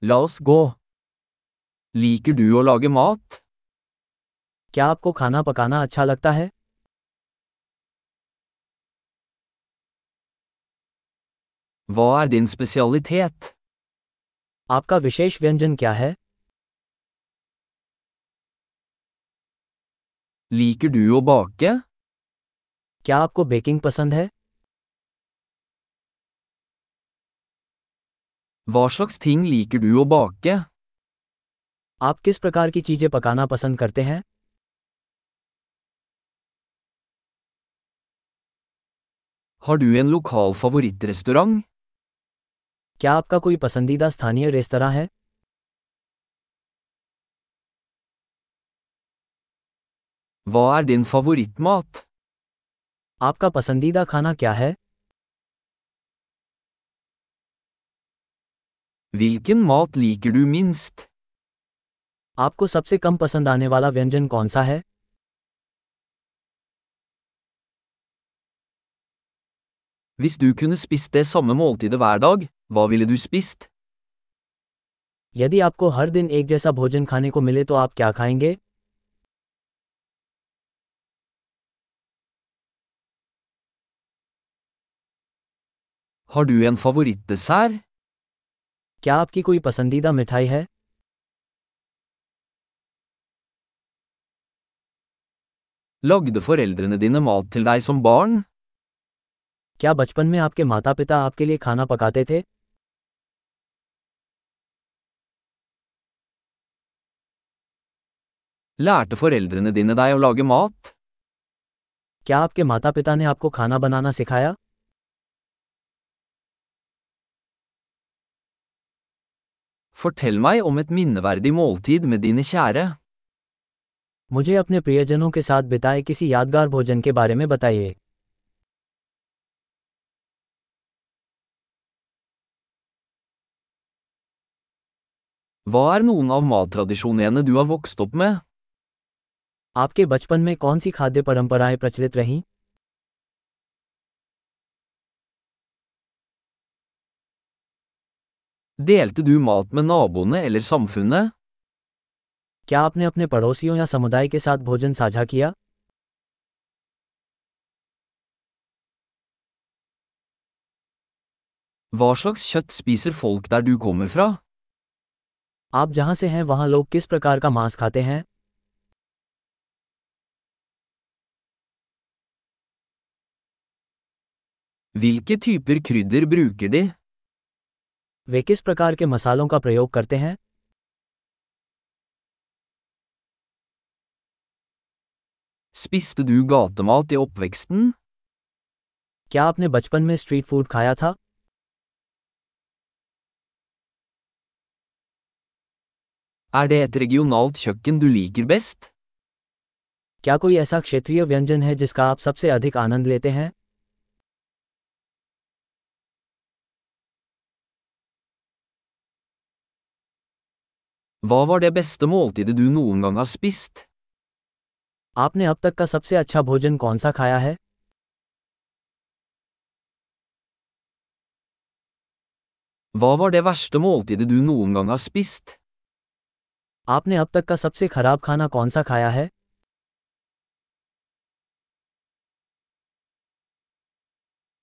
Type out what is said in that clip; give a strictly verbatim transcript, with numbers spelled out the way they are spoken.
La oss gå. Liker du å lage mat? क्या आपको खाना पकाना अच्छा लगता है? Hva er din spesialitet? आपका विशेष व्यंजन क्या है? Liker du å bake? क्या आपको बेकिंग पसंद है? Hva slags ting liker du å bake? आप किस प्रकार की चीजें पकाना पसंद करते हैं? Har du en lokal favorittrestaurant? क्या आपका कोई पसंदीदा स्थानीय रेस्तरां है? Hva er din favorittmat? आपका पसंदीदा खाना क्या है? Hvilken mat liker du minst? आपको सबसे कम पसंद आने वाला व्यंजन कौन सा है? Hvis du kunne spist det samme måltidet hver dag, hva ville du spist? यदि आपको हर दिन एक जैसा भोजन खाने को मिले तो आप क्या खाएंगे? Har du en favorittdessert? क्या आपकी कोई पसंदीदा मिठाई है? Lagde foreldrene dine mat til deg som barn? क्या बचपन में आपके माता पिता आपके लिए खाना पकाते थे? Lærte foreldrene dine deg å lage mat? क्या आपके माता पिता ने आपको खाना बनाना सिखाया? Fortell meg om et minneverdig måltid med dine kjære. मुझे अपने प्रियजनों के साथ बिताए किसी यादगार भोजन के बारे में बताइए। Hva er noen av mattradisjonene du har vokst opp med? आपके बचपन में कौन सी खाद्य परंपराएं प्रचलित रहीं? Delte du mat med naboene eller samfunnet? क्या आपने अपने पड़ोसियों या समुदाय के साथ भोजन साझा किया? Hva slags kjøtt spiser folk der du kommer fra? आप जहां से हैं वहां लोग किस प्रकार का मांस खाते हैं? Hvilke typer krydder bruker de? वे किस प्रकार के मसालों का प्रयोग करते हैं? Spiste du gatemat i oppveksten? क्या आपने बचपन में स्ट्रीट फूड खाया था? Er det et regionalt kjøkken du liker best? क्या कोई ऐसा क्षेत्रीय व्यंजन है जिसका आप सबसे अधिक आनंद लेते हैं? Hva var det beste måltidet du noen gang har spist? आपने अब तक का सबसे अच्छा भोजन कौन सा खाया है? Hva var det verste måltidet du noen gang har spist? आपने अब तक का सबसे खराब खाना कौन सा खाया है?